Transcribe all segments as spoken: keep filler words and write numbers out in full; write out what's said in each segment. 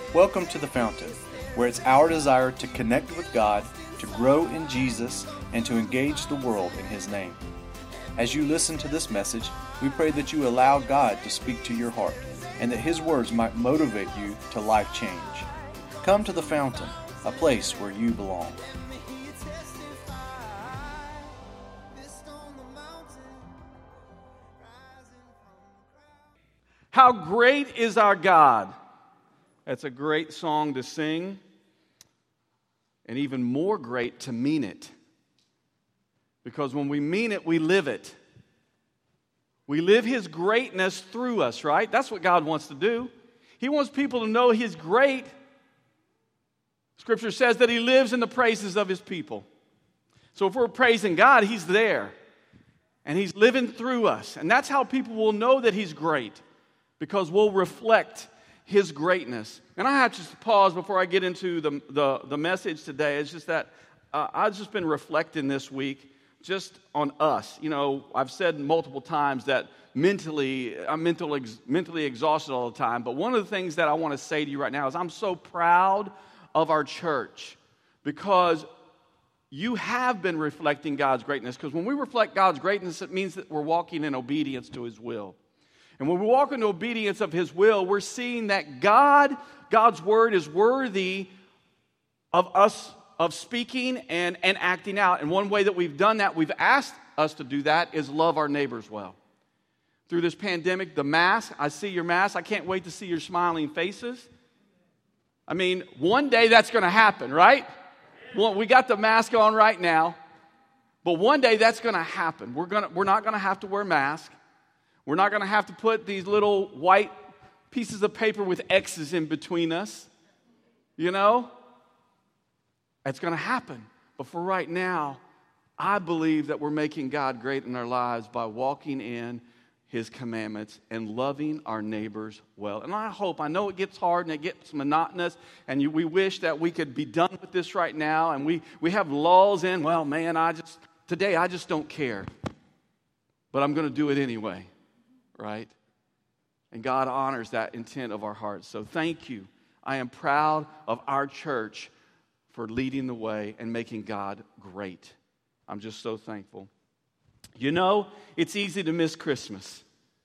Welcome to The Fountain, where it's our desire to connect with God, to grow in Jesus, and to engage the world in His name. As you listen to this message, we pray that you allow God to speak to your heart, and that His words might motivate you to life change. Come to The Fountain, a place where you belong. How great is our God? That's a great song to sing, and even more great to mean it. Because when we mean it, we live it. We live His greatness through us, right? That's what God wants to do. He wants people to know He's great. Scripture says that He lives in the praises of His people. So if we're praising God, He's there. And He's living through us. And that's how people will know that He's great. Because we'll reflect His greatness. And I have to pause before I get into the, the, the message today. It's just that uh, I've just been reflecting this week just on us. You know, I've said multiple times that mentally, I'm mental, ex, mentally exhausted all the time. But one of the things that I want to say to you right now is I'm so proud of our church because you have been reflecting God's greatness. Because when we reflect God's greatness, it means that we're walking in obedience to His will. And when we walk into obedience of His will, we're seeing that God, God's word is worthy of us, of speaking and, and acting out. And one way that we've done that, we've asked us to do that, is love our neighbors well. Through this pandemic, the mask, I see your mask. I can't wait to see your smiling faces. I mean, one day that's going to happen, right? Well, we got the mask on right now. But one day that's going to happen. We're gonna, we're not going to have to wear masks. We're not going to have to put these little white pieces of paper with X's in between us. You know? It's going to happen. But for right now, I believe that we're making God great in our lives by walking in His commandments and loving our neighbors well. And I hope, I know it gets hard and it gets monotonous, and you, we wish that we could be done with this right now, and we, we have lulls in, well, man, I just, today I just don't care. But I'm going to do it anyway. Right? And God honors that intent of our hearts. So thank you. I am proud of our church for leading the way and making God great. I'm just so thankful. You know, it's easy to miss Christmas,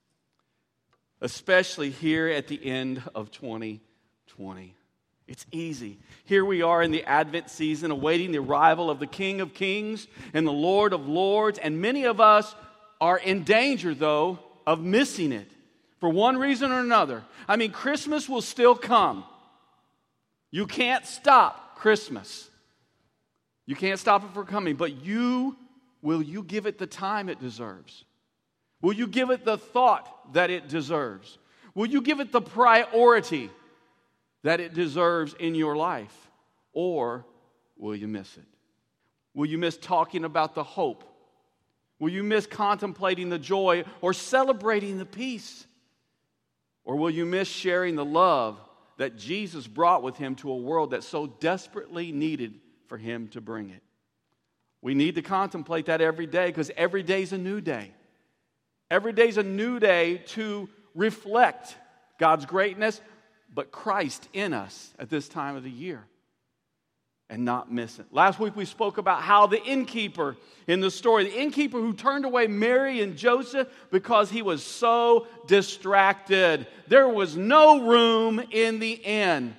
especially here at the end of twenty twenty. It's easy. Here we are in the Advent season, awaiting the arrival of the King of Kings and the Lord of Lords, and many of us are in danger, though, of missing it for one reason or another. I mean, Christmas will still come. You can't stop Christmas. You can't stop it from coming, but you, will you give it the time it deserves? Will you give it the thought that it deserves? Will you give it the priority that it deserves in your life? Or will you miss it? Will you miss talking about the hope? Will you miss contemplating the joy or celebrating the peace? Or will you miss sharing the love that Jesus brought with Him to a world that so desperately needed for Him to bring it? We need to contemplate that every day, because every day is a new day. Every day is a new day to reflect God's greatness, but Christ in us at this time of the year. And not miss it. Last week we spoke about how the innkeeper in the story, the innkeeper who turned away Mary and Joseph because he was so distracted. There was no room in the inn.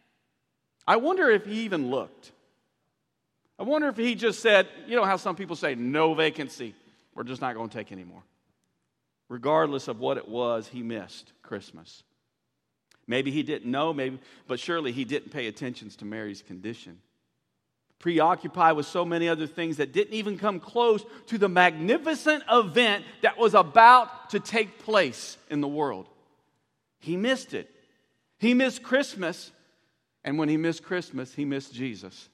I wonder if he even looked. I wonder if he just said, you know how some people say, no vacancy. We're just not going to take any more. Regardless of what it was, he missed Christmas. Maybe he didn't know, maybe, but surely he didn't pay attention to Mary's condition. Preoccupied with so many other things that didn't even come close to the magnificent event that was about to take place in the world. He missed it. He missed Christmas, and when he missed Christmas, he missed Jesus.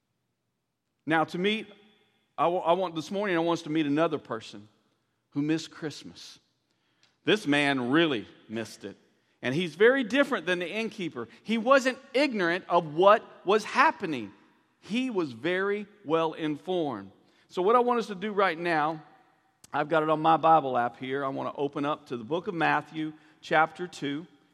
Now, to meet, I, w- I want this morning, I want us to meet another person who missed Christmas. This man really missed it. And he's very different than the innkeeper. He wasn't ignorant of what was happening. He was very well informed. So what I want us to do right now, I've got it on my Bible app here. I want to open up to the book of Matthew, chapter two.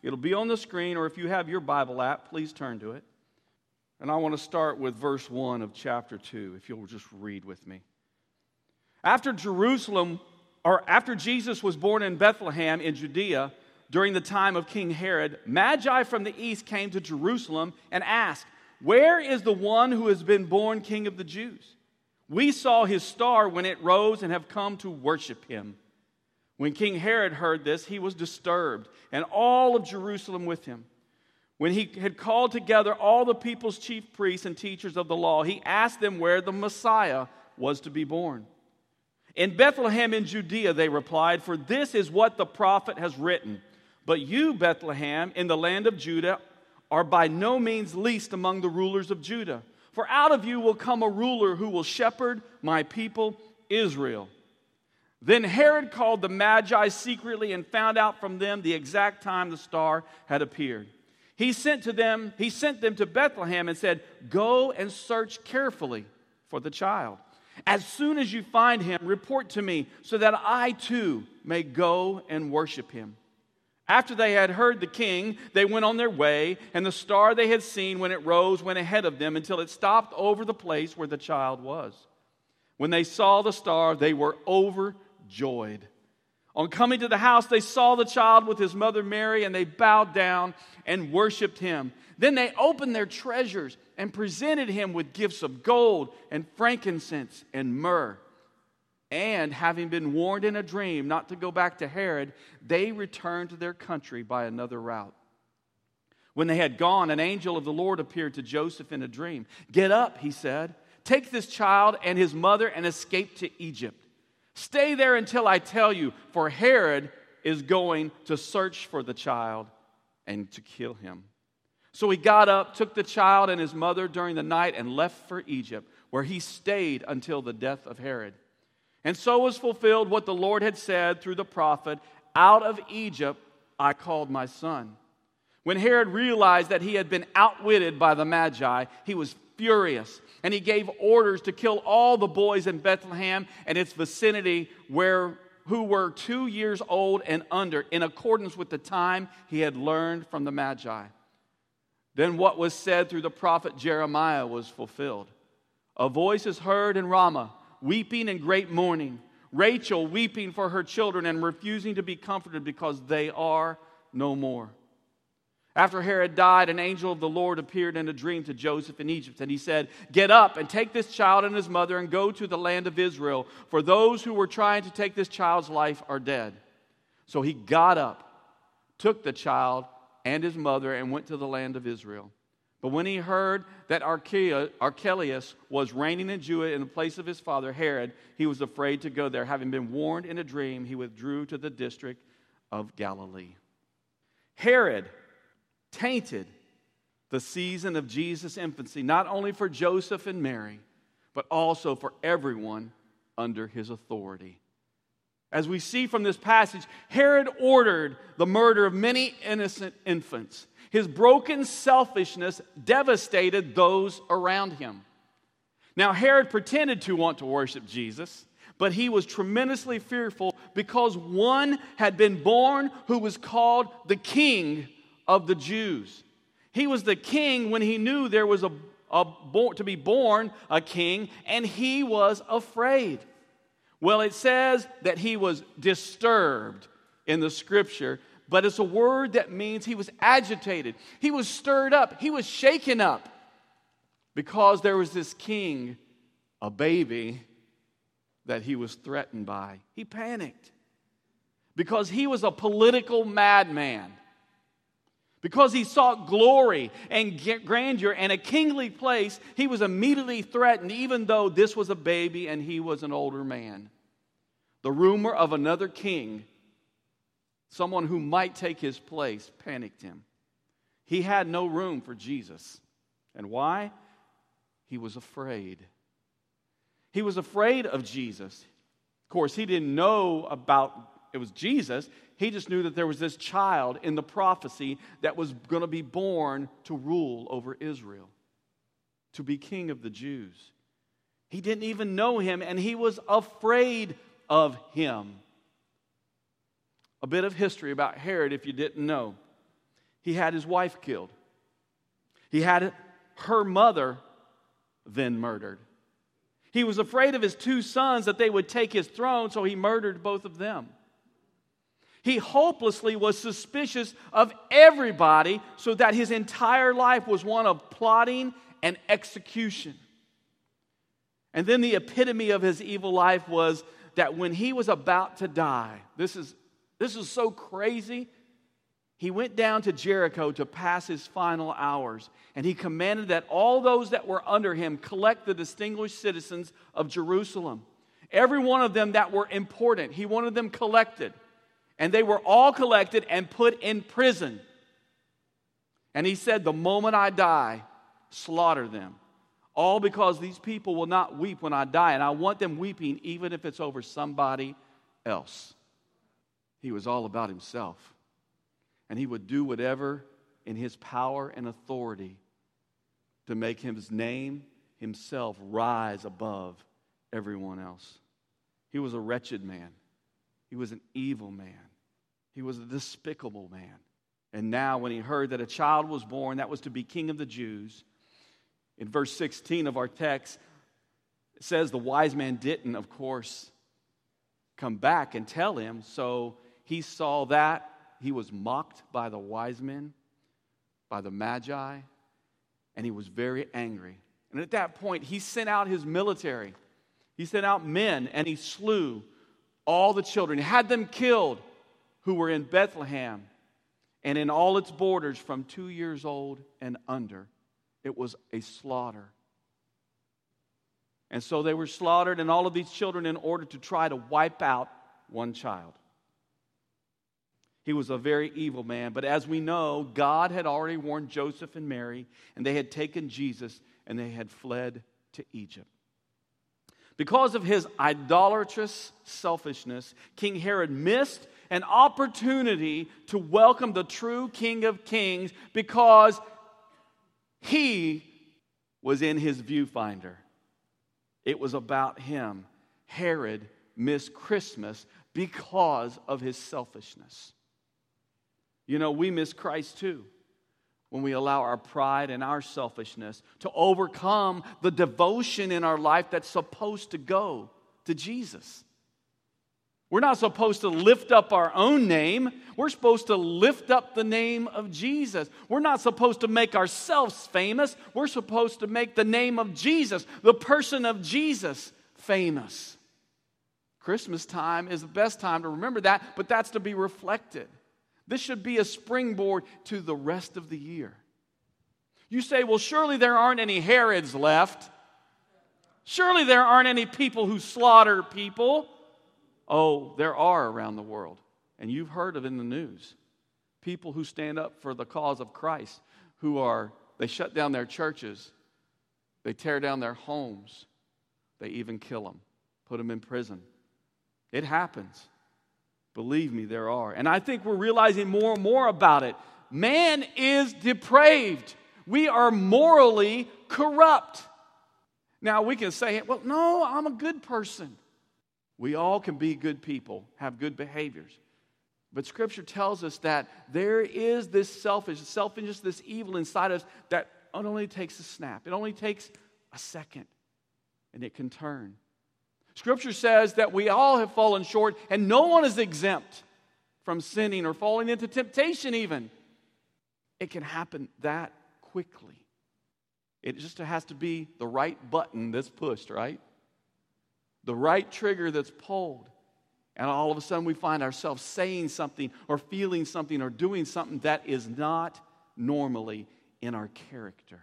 It'll be on the screen, or if you have your Bible app, please turn to it. And I want to start with verse one of chapter two, if you'll just read with me. After Jerusalem, or after Jesus was born in Bethlehem in Judea, during the time of King Herod, Magi from the east came to Jerusalem and asked, "Where is the one who has been born King of the Jews? We saw his star when it rose and have come to worship him." When King Herod heard this, he was disturbed, and all of Jerusalem with him. When he had called together all the people's chief priests and teachers of the law, he asked them where the Messiah was to be born. "In Bethlehem in Judea," they replied, "for this is what the prophet has written. But you, Bethlehem, in the land of Judah, are by no means least among the rulers of Judah. For out of you will come a ruler who will shepherd my people Israel." Then Herod called the Magi secretly and found out from them the exact time the star had appeared. He sent to them, he sent them to Bethlehem and said, "Go and search carefully for the child. As soon as you find him, report to me so that I too may go and worship him." After they had heard the king, they went on their way, and the star they had seen when it rose went ahead of them until it stopped over the place where the child was. When they saw the star, they were overjoyed. On coming to the house, they saw the child with his mother Mary, and they bowed down and worshiped him. Then they opened their treasures and presented him with gifts of gold and frankincense and myrrh. And having been warned in a dream not to go back to Herod, they returned to their country by another route. When they had gone, an angel of the Lord appeared to Joseph in a dream. "Get up," he said. "Take this child and his mother and escape to Egypt. Stay there until I tell you, for Herod is going to search for the child and to kill him." So he got up, took the child and his mother during the night, and left for Egypt, where he stayed until the death of Herod. And so was fulfilled what the Lord had said through the prophet, "Out of Egypt I called my son." When Herod realized that he had been outwitted by the Magi, he was furious, and he gave orders to kill all the boys in Bethlehem and its vicinity where who were two years old and under, in accordance with the time he had learned from the Magi. Then what was said through the prophet Jeremiah was fulfilled. "A voice is heard in Ramah, weeping and great mourning, Rachel weeping for her children and refusing to be comforted because they are no more." After Herod died, an angel of the Lord appeared in a dream to Joseph in Egypt, and he said, "Get up and take this child and his mother and go to the land of Israel, for those who were trying to take this child's life are dead." So he got up, took the child and his mother, and went to the land of Israel. But when he heard that Archelaus was reigning in Judah in the place of his father Herod, he was afraid to go there. Having been warned in a dream, he withdrew to the district of Galilee. Herod tainted the season of Jesus' infancy, not only for Joseph and Mary, but also for everyone under his authority. As we see from this passage, Herod ordered the murder of many innocent infants. His broken selfishness devastated those around him. Now, Herod pretended to want to worship Jesus, but he was tremendously fearful because one had been born who was called the King of the Jews. He was the king when he knew there was a, a to be born a king, and he was afraid. Well, it says that he was disturbed in the scripture, but it's a word that means he was agitated. He was stirred up. He was shaken up because there was this king, a baby, that he was threatened by. He panicked because he was a political madman. Because he sought glory and grandeur and a kingly place, he was immediately threatened, even though this was a baby and he was an older man. The rumor of another king, someone who might take his place, panicked him. He had no room for Jesus. And why? He was afraid. He was afraid of Jesus. Of course, he didn't know about it was Jesus. He just knew that there was this child in the prophecy that was going to be born to rule over Israel, to be king of the Jews. He didn't even know him, and he was afraid of him. A bit of history about Herod, if you didn't know. he had his wife killed. He had her mother then murdered. He was afraid of his two sons that they would take his throne, so he murdered both of them. He hopelessly was suspicious of everybody, so that his entire life was one of plotting and execution. And then the epitome of his evil life was that when he was about to die, this is, this is so crazy, he went down to Jericho to pass his final hours, and he commanded that all those that were under him collect the distinguished citizens of Jerusalem. Every one of them that were important, he wanted them collected. And they were all collected and put in prison. And he said, the moment I die, slaughter them. All because these people will not weep when I die, and I want them weeping even if it's over somebody else. He was all about himself. And he would do whatever in his power and authority to make his name, himself, rise above everyone else. He was a wretched man. He was an evil man. He was a despicable man. And now when he heard that a child was born that was to be king of the Jews, in verse sixteen of our text, it says the wise man didn't, of course, come back and tell him. So he saw that. He was mocked by the wise men, by the Magi, and he was very angry. And at that point, he sent out his military. He sent out men, and he slew all the children. He had them killed who were in Bethlehem and in all its borders from two years old and under. It was a slaughter. And so they were slaughtered, and all of these children, in order to try to wipe out one child. He was a very evil man. But as we know, God had already warned Joseph and Mary, and they had taken Jesus, and they had fled to Egypt. Because of his idolatrous selfishness, King Herod missed an opportunity to welcome the true King of Kings because he was in his viewfinder. It was about him. Herod missed Christmas because of his selfishness. You know, we miss Christ too when we allow our pride and our selfishness to overcome the devotion in our life that's supposed to go to Jesus. We're not supposed to lift up our own name. We're supposed to lift up the name of Jesus. We're not supposed to make ourselves famous. We're supposed to make the name of Jesus, the person of Jesus, famous. Christmas time is the best time to remember that, but that's to be reflected. This should be a springboard to the rest of the year. You say, well, surely there aren't any Herods left. Surely there aren't any people who slaughter people. Oh, there are around the world. And you've heard of in the news. People who stand up for the cause of Christ, who are, they shut down their churches. They tear down their homes. They even kill them, put them in prison. It happens. Believe me, there are. And I think we're realizing more and more about it. Man is depraved. We are morally corrupt. Now, we can say, well, no, I'm a good person. We all can be good people, have good behaviors. But Scripture tells us that there is this selfish, selfishness, this evil inside us that it only takes a snap. It only takes a second, and it can turn. Scripture says that we all have fallen short, and no one is exempt from sinning or falling into temptation even. It can happen that quickly. It just has to be the right button that's pushed, right? The right trigger that's pulled. And all of a sudden we find ourselves saying something or feeling something or doing something that is not normally in our character.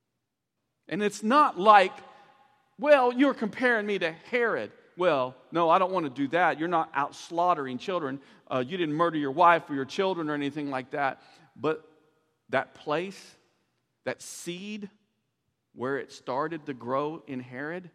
And it's not like, well, you're comparing me to Herod. Well, no, I don't want to do that. You're not out slaughtering children. Uh, you didn't murder your wife or your children or anything like that. But that place, that seed where it started to grow in Herod,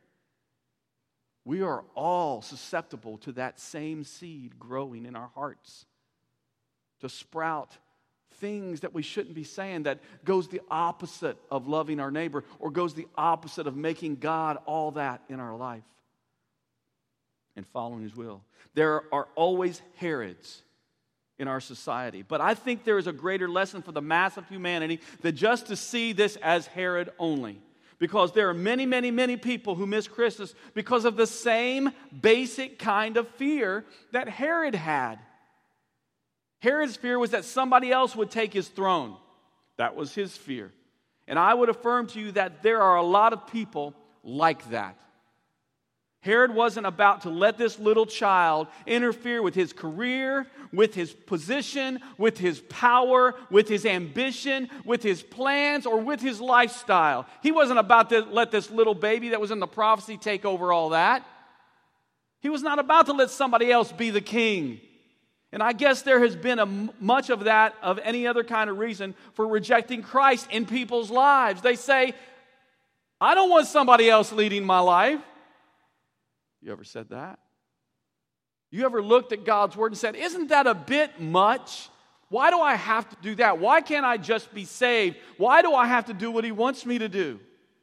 we are all susceptible to that same seed growing in our hearts to sprout things that we shouldn't be saying, that goes the opposite of loving our neighbor or goes the opposite of making God all that in our life and following His will. There are always Herods in our society. But I think there is a greater lesson for the mass of humanity than just to see this as Herod only. Because there are many, many, many people who miss Christmas because of the same basic kind of fear that Herod had. Herod's fear was that somebody else would take his throne. That was his fear. And I would affirm to you that there are a lot of people like that. Herod wasn't about to let this little child interfere with his career, with his position, with his power, with his ambition, with his plans, or with his lifestyle. He wasn't about to let this little baby that was in the prophecy take over all that. He was not about to let somebody else be the king. And I guess there has been a, much of that, of any other kind of reason, for rejecting Christ in people's lives. They say, I don't want somebody else leading my life. You ever said that? You ever looked at God's word and said, isn't that a bit much? Why do I have to do that? Why can't I just be saved? Why do I have to do what he wants me to do?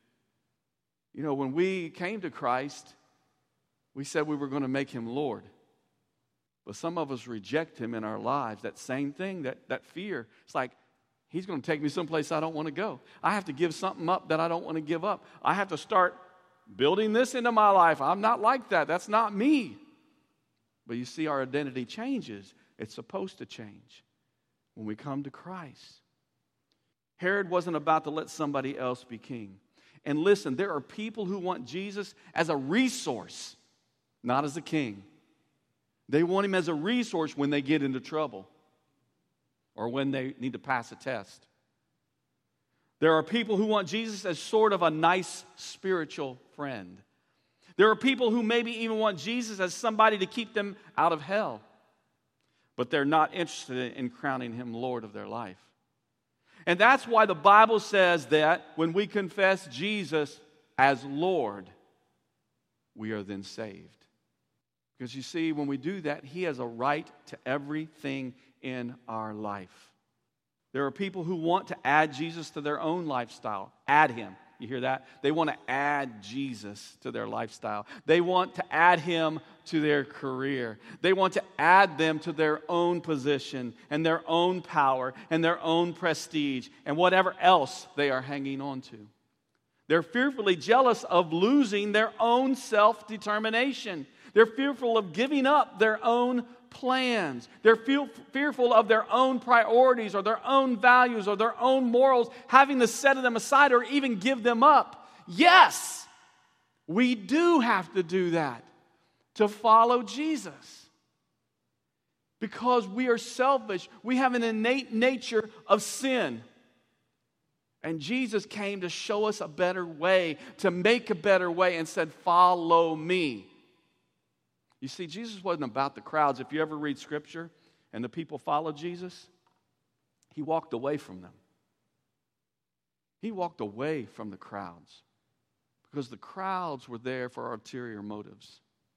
You know, when we came to Christ, we said we were going to make him Lord. But some of us reject him in our lives. That same thing, that, that fear. It's like, he's going to take me someplace I don't want to go. I have to give something up that I don't want to give up. I have to start building this into my life. I'm not like that. That's not me. But you see, our identity changes. It's supposed to change when we come to Christ. Herod wasn't about to let somebody else be king. And listen, there are people who want Jesus as a resource, not as a king. They want him as a resource when they get into trouble or when they need to pass a test. There are people who want Jesus as sort of a nice spiritual friend. There are people who maybe even want Jesus as somebody to keep them out of hell. But they're not interested in crowning him Lord of their life. And that's why the Bible says that when we confess Jesus as Lord, we are then saved. Because you see, when we do that, he has a right to everything in our life. There are people who want to add Jesus to their own lifestyle. Add him. You hear that? They want to add Jesus to their lifestyle. They want to add him to their career. They want to add them to their own position and their own power and their own prestige and whatever else they are hanging on to. They're fearfully jealous of losing their own self-determination. They're fearful of giving up their own plans. They're feel, fearful of their own priorities or their own values or their own morals, having to set them aside or even give them up. Yes, we do have to do that to follow Jesus. Because we are selfish. We have an innate nature of sin. And Jesus came to show us a better way, to make a better way, and said, follow me. You see, Jesus wasn't about the crowds. If you ever read Scripture and the people followed Jesus, he walked away from them. He walked away from the crowds because the crowds were there for ulterior motives.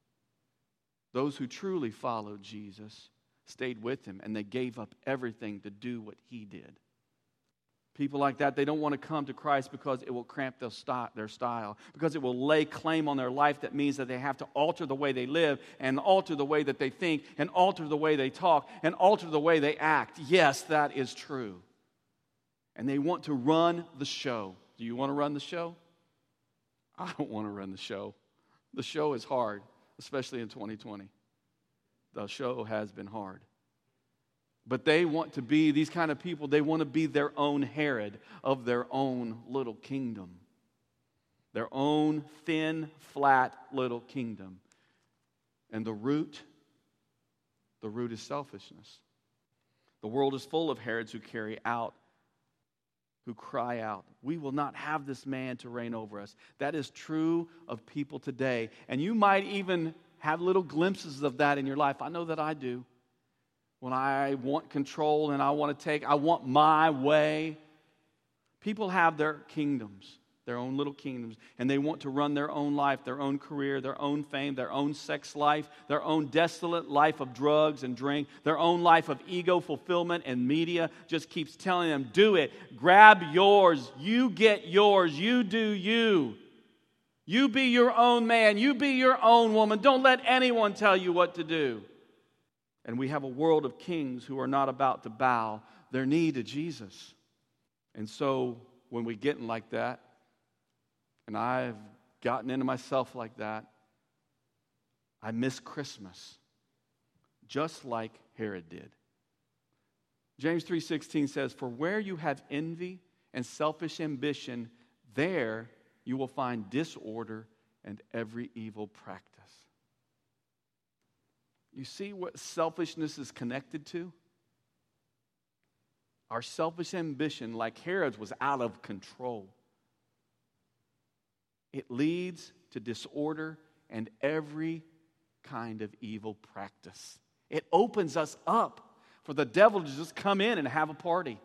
Those who truly followed Jesus stayed with him, and they gave up everything to do what he did. People like that, they don't want to come to Christ because it will cramp their style, because it will lay claim on their life. That means that they have to alter the way they live and alter the way that they think and alter the way they talk and alter the way they act. Yes, that is true. And they want to run the show. Do you want to run the show? I don't want to run the show. The show is hard, especially in twenty twenty. The show has been hard. But they want to be, these kind of people, they want to be their own Herod of their own little kingdom. Their own thin, flat little kingdom. And the root, the root is selfishness. The world is full of Herods who carry out, who cry out, we will not have this man to reign over us. That is true of people today. And you might even have little glimpses of that in your life. I know that I do. When I want control and I want to take, I want my way. People have their kingdoms, their own little kingdoms, and they want to run their own life, their own career, their own fame, their own sex life, their own desolate life of drugs and drink, their own life of ego fulfillment, and media just keeps telling them, do it, grab yours, you get yours, you do you. You be your own man, you be your own woman. Don't let anyone tell you what to do. And we have a world of kings who are not about to bow their knee to Jesus. And so when we get in like that, and I've gotten into myself like that, I miss Christmas, just like Herod did. James three sixteen says, "For where you have envy and selfish ambition, there you will find disorder and every evil practice." You see what selfishness is connected to? Our selfish ambition, like Herod's, was out of control. It leads to disorder and every kind of evil practice. It opens us up for the devil to just come in and have a party.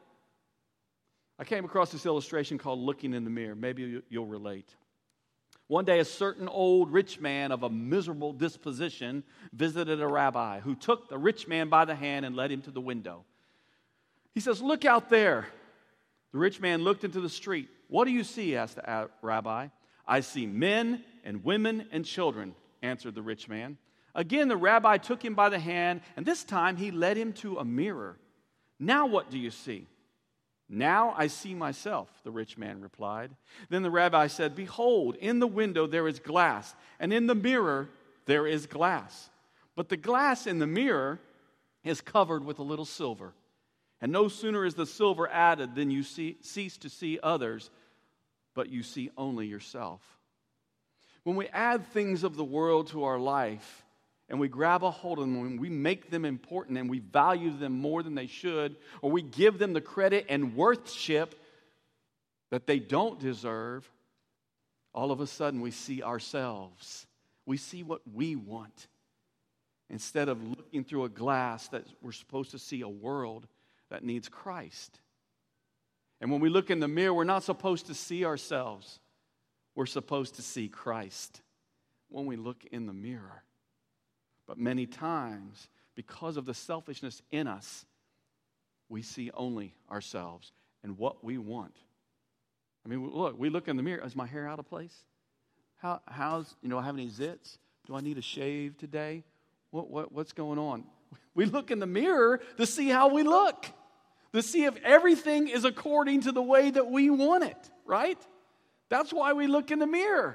I came across this illustration called Looking in the Mirror. Maybe you'll relate. One day, a certain old rich man of a miserable disposition visited a rabbi who took the rich man by the hand and led him to the window. He says, "Look out there." The rich man looked into the street. "What do you see?" asked the rabbi. "I see men and women and children," answered the rich man. Again, the rabbi took him by the hand, and this time he led him to a mirror. "Now what do you see?" "Now I see myself," the rich man replied. Then the rabbi said, "Behold, in the window there is glass, and in the mirror there is glass. But the glass in the mirror is covered with a little silver. And no sooner is the silver added than you see, cease to see others, but you see only yourself." When we add things of the world to our life, and we grab a hold of them, and we make them important, and we value them more than they should, or we give them the credit and worship that they don't deserve, all of a sudden we see ourselves. We see what we want. Instead of looking through a glass that we're supposed to see a world that needs Christ. And when we look in the mirror, we're not supposed to see ourselves. We're supposed to see Christ when we look in the mirror. But many times, because of the selfishness in us, we see only ourselves and what we want. I mean, look, we look in the mirror. Is my hair out of place? How, how's, you know, I have any zits? Do I need a shave today? What, what, what's going on? We look in the mirror to see how we look, to see if everything is according to the way that we want it, right? That's why we look in the mirror.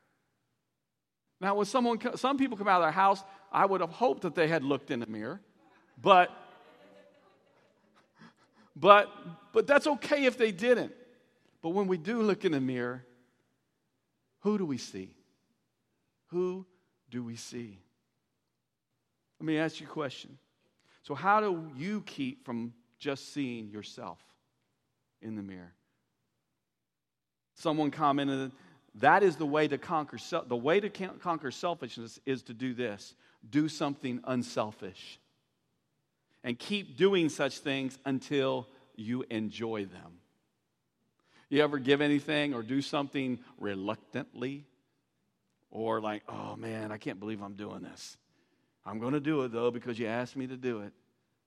Now, when someone, some people come out of their house, I would have hoped that they had looked in the mirror, but, but, but that's okay if they didn't. But when we do look in the mirror, who do we see? Who do we see? Let me ask you a question. So how do you keep from just seeing yourself in the mirror? Someone commented, that is the way to conquer the way to conquer selfishness is to do this. Do something unselfish. And keep doing such things until you enjoy them. You ever give anything or do something reluctantly? Or like, oh man, I can't believe I'm doing this. I'm going to do it though because you asked me to do it.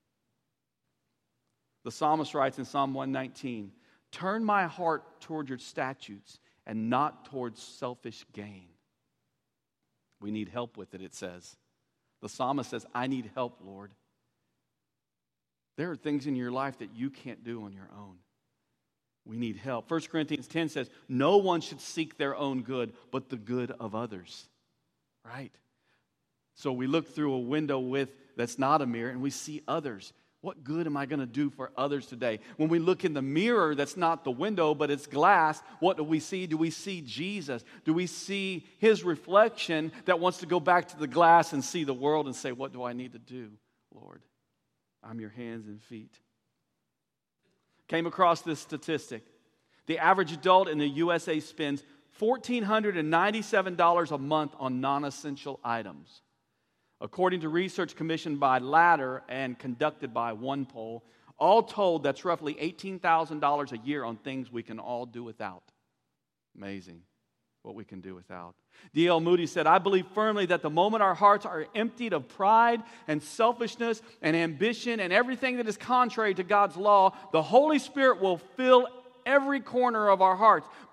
The psalmist writes in Psalm one nineteen, "Turn my heart toward your statutes and not towards selfish gain." We need help with it, it says. The psalmist says, I need help, Lord. There are things in your life that you can't do on your own. We need help. First Corinthians ten says, no one should seek their own good, but the good of others. Right? So we look through a window with that's not a mirror and we see others. What good am I going to do for others today? When we look in the mirror that's not the window, but it's glass, what do we see? Do we see Jesus? Do we see His reflection that wants to go back to the glass and see the world and say, what do I need to do, Lord? I'm your hands and feet. Came across this statistic. The average adult in the U S A spends one thousand four hundred ninety-seven dollars a month on non-essential items. According to research commissioned by Ladder and conducted by OnePoll, all told, that's roughly eighteen thousand dollars a year on things we can all do without. Amazing what we can do without. D L Moody said, I believe firmly that the moment our hearts are emptied of pride and selfishness and ambition and everything that is contrary to God's law, the Holy Spirit will fill every corner of our hearts,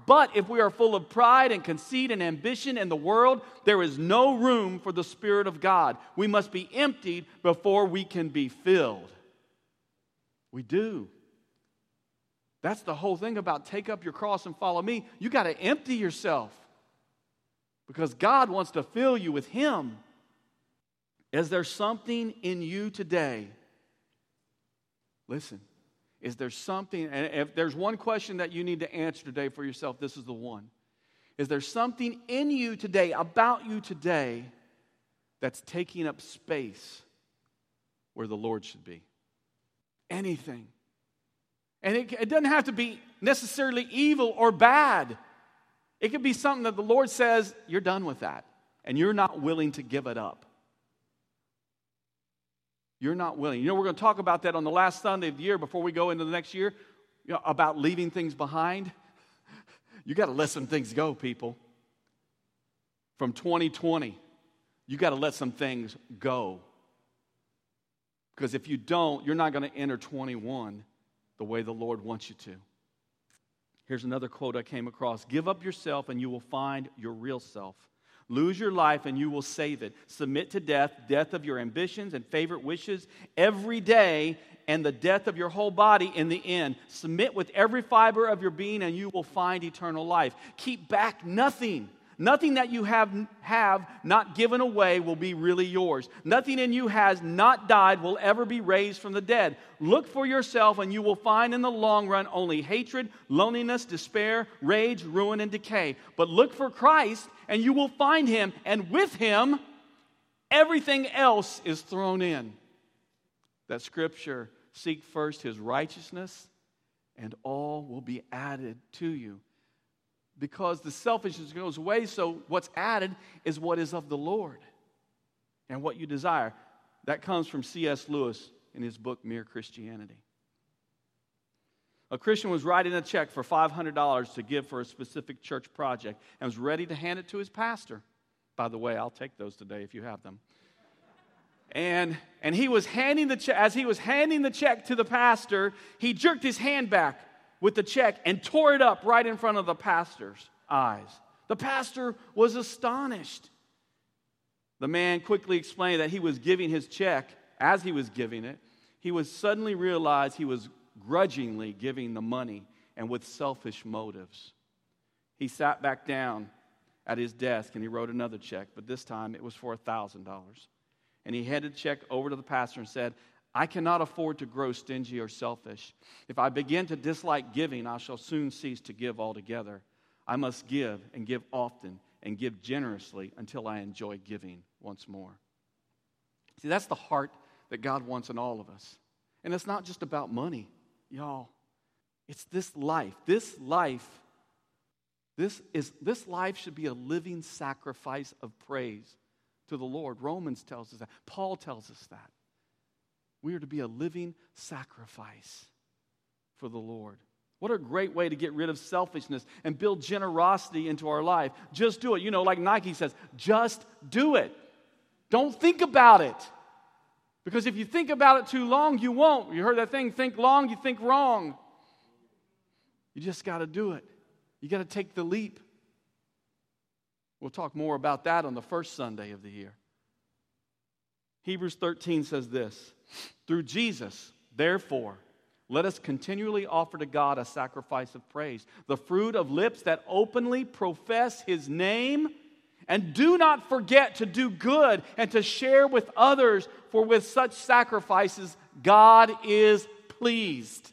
But if we are full of pride and conceit and ambition in the world, there is no room for the Spirit of God. We must be emptied before we can be filled. We do. That's the whole thing about take up your cross and follow me. You got to empty yourself because God wants to fill you with Him. Is there something in you today? Listen, is there something, and if there's one question that you need to answer today for yourself, this is the one. Is there something in you today, about you today, that's taking up space where the Lord should be? Anything. And it, it doesn't have to be necessarily evil or bad. It could be something that the Lord says, you're done with that, and you're not willing to give it up. You're not willing. You know, we're going to talk about that on the last Sunday of the year before we go into the next year, you know, about leaving things behind. You got to let some things go, people. From twenty twenty, you got to let some things go. Because if you don't, you're not going to enter twenty-one the way the Lord wants you to. Here's another quote I came across. Give up yourself and you will find your real self. Lose your life and you will save it. Submit to death, death of your ambitions and favorite wishes every day, and the death of your whole body in the end. Submit with every fiber of your being and you will find eternal life. Keep back nothing. Nothing that you have, have not given away will be really yours. Nothing in you has not died will ever be raised from the dead. Look for yourself and you will find in the long run only hatred, loneliness, despair, rage, ruin, and decay. But look for Christ and you will find Him, and with Him, everything else is thrown in. That scripture, seek first His righteousness and all will be added to you. Because the selfishness goes away, so what's added is what is of the Lord and what you desire. That comes from C S Lewis in his book, Mere Christianity. A Christian was writing a check for five hundred dollars to give for a specific church project and was ready to hand it to his pastor. By the way, I'll take those today if you have them. And, and he was handing the check, as he was handing the check to the pastor, he jerked his hand back with the check and tore it up right in front of the pastor's eyes. The pastor was astonished. The man quickly explained that he was giving his check. As he was giving it, he was suddenly realized he was grudgingly giving the money and with selfish motives. He sat back down at his desk and he wrote another check, but this time it was for one thousand dollars. And he handed the check over to the pastor and said, I cannot afford to grow stingy or selfish. If I begin to dislike giving, I shall soon cease to give altogether. I must give and give often and give generously until I enjoy giving once more. See, that's the heart that God wants in all of us. And it's not just about money, y'all. It's this life. This life, this is this life should be a living sacrifice of praise to the Lord. Romans tells us that. Paul tells us that. We are to be a living sacrifice for the Lord. What a great way to get rid of selfishness and build generosity into our life. Just do it. You know, like Nike says, just do it. Don't think about it. Because if you think about it too long, you won't. You heard that thing, think long, you think wrong. You just got to do it. You got to take the leap. We'll talk more about that on the first Sunday of the year. Hebrews thirteen says this, through Jesus, therefore, let us continually offer to God a sacrifice of praise, the fruit of lips that openly profess His name, and do not forget to do good and to share with others, for with such sacrifices, God is pleased.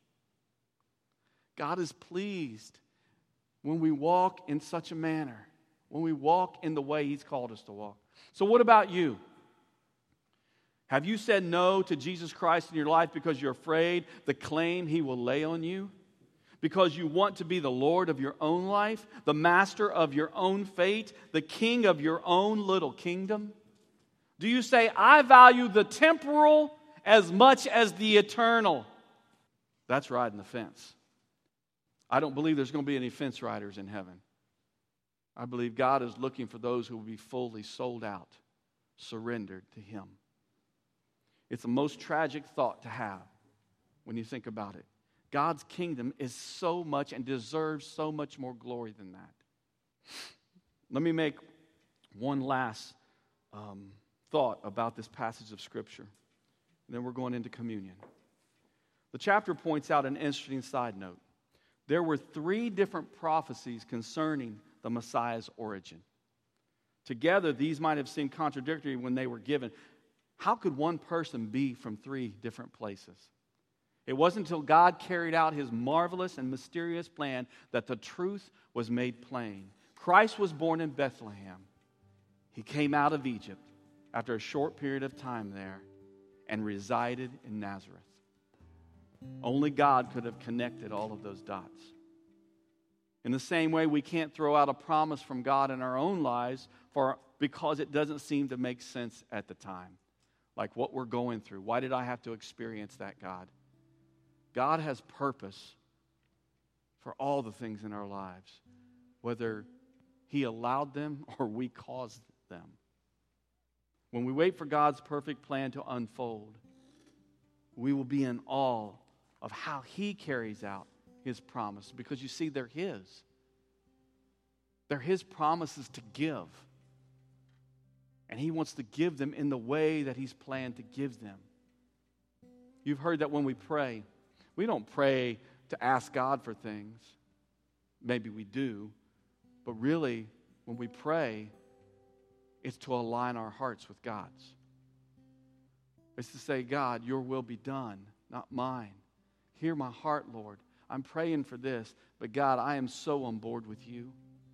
God is pleased when we walk in such a manner, when we walk in the way He's called us to walk. So what about you? Have you said no to Jesus Christ in your life because you're afraid the claim He will lay on you? Because you want to be the Lord of your own life, the master of your own fate, the king of your own little kingdom? Do you say, I value the temporal as much as the eternal? That's riding the fence. I don't believe there's going to be any fence riders in heaven. I believe God is looking for those who will be fully sold out, surrendered to Him. It's the most tragic thought to have when you think about it. God's kingdom is so much and deserves so much more glory than that. Let me make one last um, thought about this passage of Scripture. And then we're going into communion. The chapter points out an interesting side note. There were three different prophecies concerning the Messiah's origin. Together, these might have seemed contradictory when they were given. How could one person be from three different places? It wasn't until God carried out his marvelous and mysterious plan that the truth was made plain. Christ was born in Bethlehem. He came out of Egypt after a short period of time there and resided in Nazareth. Only God could have connected all of those dots. In the same way, we can't throw out a promise from God in our own lives for, because it doesn't seem to make sense at the time. Like what we're going through. Why did I have to experience that, God? God has purpose for all the things in our lives, whether he allowed them or we caused them. When we wait for God's perfect plan to unfold, we will be in awe of how he carries out his promise, because you see, they're his. They're his promises to give. And he wants to give them in the way that he's planned to give them. You've heard that when we pray, we don't pray to ask God for things. Maybe we do. But really, when we pray, it's to align our hearts with God's. It's to say, God, your will be done, not mine. Hear my heart, Lord. I'm praying for this, but God, I am so on board with you.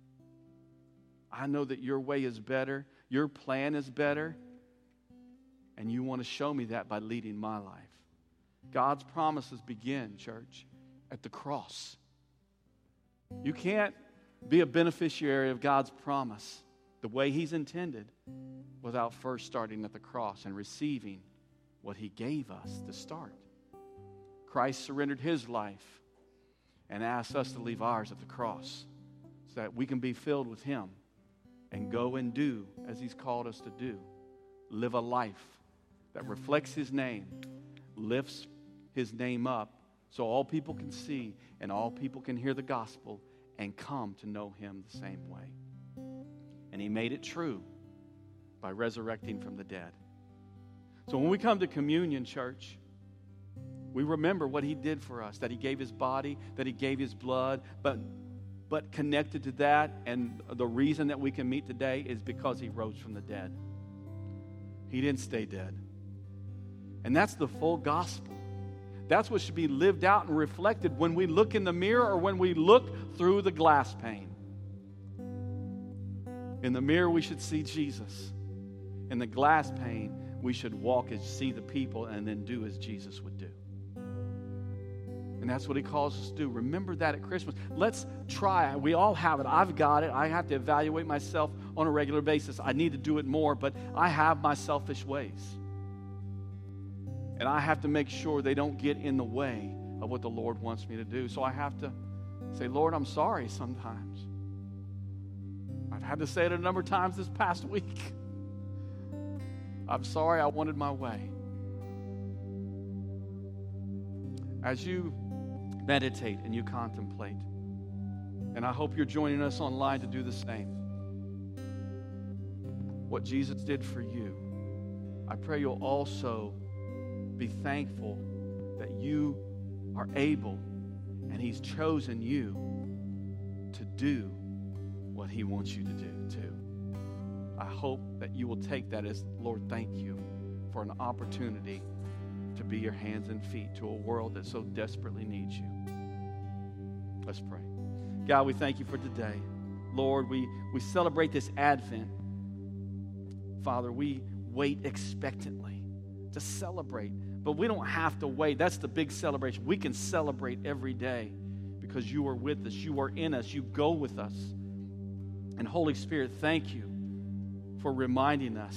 I know that your way is better, your plan is better, and you want to show me that by leading my life. God's promises begin, church, at the cross. You can't be a beneficiary of God's promise the way he's intended without first starting at the cross and receiving what he gave us to start. Christ surrendered his life and asked us to leave ours at the cross so that we can be filled with him and go and do as he's called us to do. Live a life that reflects his name, lifts his name up so all people can see and all people can hear the gospel and come to know him the same way. And he made it true by resurrecting from the dead. So when we come to communion, church, we remember what he did for us, that he gave his body, that he gave his blood, but, but connected to that, and the reason that we can meet today is because he rose from the dead. He didn't stay dead. And that's the full gospel. That's what should be lived out and reflected when we look in the mirror or when we look through the glass pane. In the mirror, we should see Jesus. In the glass pane, we should walk and see the people and then do as Jesus would do. And that's what he calls us to do. Remember that at Christmas. Let's try. We all have it. I've got it. I have to evaluate myself on a regular basis. I need to do it more, but I have my selfish ways. And I have to make sure they don't get in the way of what the Lord wants me to do. So I have to say, Lord, I'm sorry sometimes. I've had to say it a number of times this past week. I'm sorry I wanted my way. As you meditate and you contemplate, and I hope you're joining us online to do the same, what Jesus did for you, I pray you'll also be thankful that you are able and he's chosen you to do what he wants you to do too. I hope that you will take that as, Lord, thank you for an opportunity to be your hands and feet to a world that so desperately needs you. Let's pray. God, we thank you for today. Lord, we, we celebrate this Advent. Father, we wait expectantly to celebrate, but we don't have to wait. That's the big celebration. We can celebrate every day because you are with us. You are in us. You go with us. And Holy Spirit, thank you for reminding us.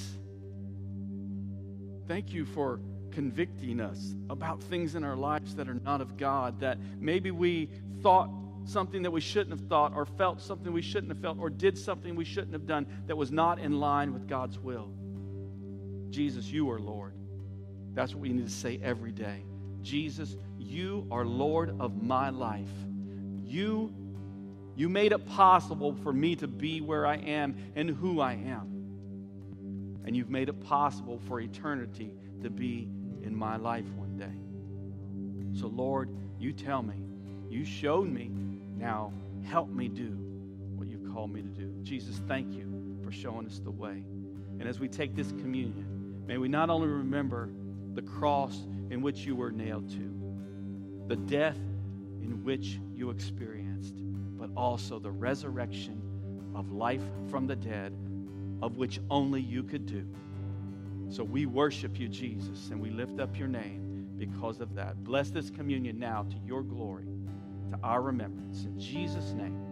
Thank you for convicting us about things in our lives that are not of God, that maybe we thought something that we shouldn't have thought, or felt something we shouldn't have felt, or did something we shouldn't have done that was not in line with God's will. Jesus, you are Lord. That's what we need to say every day. Jesus, you are Lord of my life. You, you made it possible for me to be where I am and who I am. And you've made it possible for eternity to be in my life one day. So Lord, you tell me, you showed me, now help me do what you've called me to do. Jesus, thank you for showing us the way. And as we take this communion, may we not only remember the cross in which you were nailed to, the death in which you experienced, but also the resurrection of life from the dead, of which only you could do. So we worship you, Jesus, and we lift up your name because of that. Bless this communion now to your glory, to our remembrance. In Jesus' name.